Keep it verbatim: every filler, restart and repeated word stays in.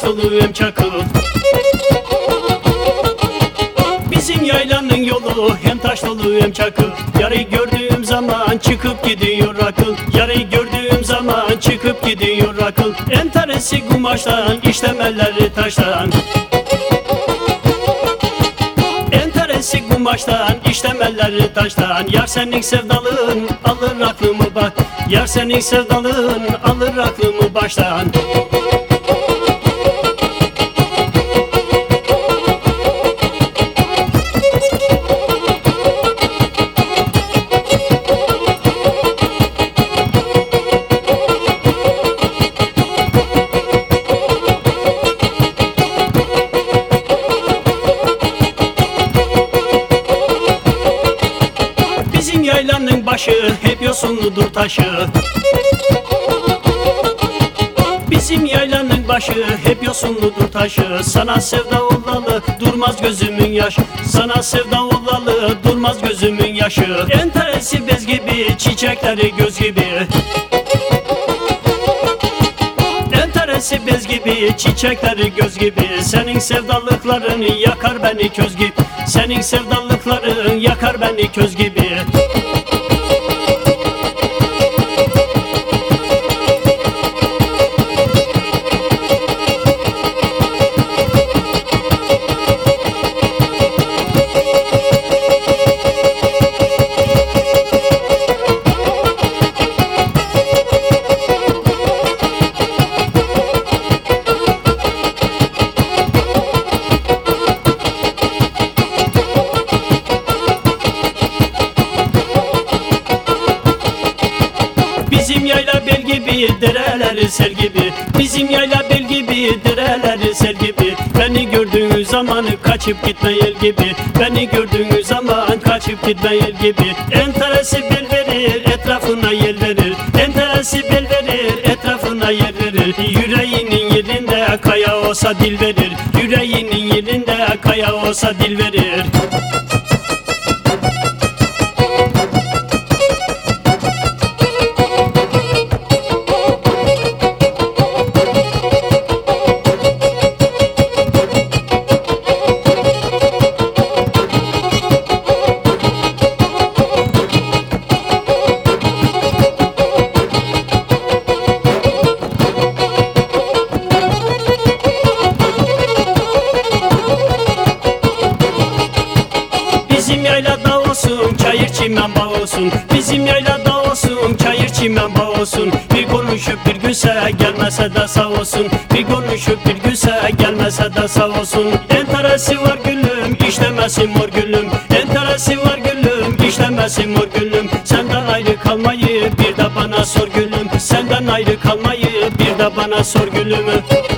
dolu hem çakıl. Bizim yaylanın yolu hem taş dolu hem çakıl. Yarayı gördüğüm zaman çıkıp gidiyor akıl. Yarayı gördüğüm zaman çıkıp gidiyor akıl. Entaresi kumaştan, işlemeleri taştan. Entaresi kumaştan, işlemeleri taştan. Yar senin sevdalın alır aklımı bak. Yar senin sevdalın alır aklımı baştan. Bizim yaylanın başı hep yosunludur taşı. Bizim yaylanın başı hep yosunludur taşı. Sana sevda olalı durmaz gözümün yaşı. Sana sevda olalı durmaz gözümün yaşı. Entaresi bez gibi, çiçekleri göz gibi. Entaresi bez gibi, çiçekleri göz gibi. Senin sevdalıkların yakar beni köz gibi. Senin sevdalıkların yakar beni köz gibi. Bizim yayla bel gibi, dereleri sel gibi. Bizim yayla bel gibi, dereleri sel gibi. Beni gördüğün zaman kaçıp gitme yel gibi. Beni gördüğün zaman kaçıp gitme yel gibi. Entaresi bel verir, etrafına yel verir. Entaresi bel verir, etrafına yel verir. Yüreğinin yerinde kaya olsa dil verir. Yüreğinin yerinde kaya olsa dil verir. Bizim yaylada olsun, çayır çimen bağ olsun. Bizim yaylada olsun, çayır çimen bağ olsun. Bir konuşup bir gülse, gelmese de sağ olsun. Bir konuşup bir gülse, gelmese de sağ olsun. Entaresi var gülüm, işlemesi mor gülüm. Entaresi var gülüm, işlemesi mor gülüm. Senden ayrı kalmayı bir de bana sor gülüm. Senden ayrı kalmayı bir de bana sor gülüm.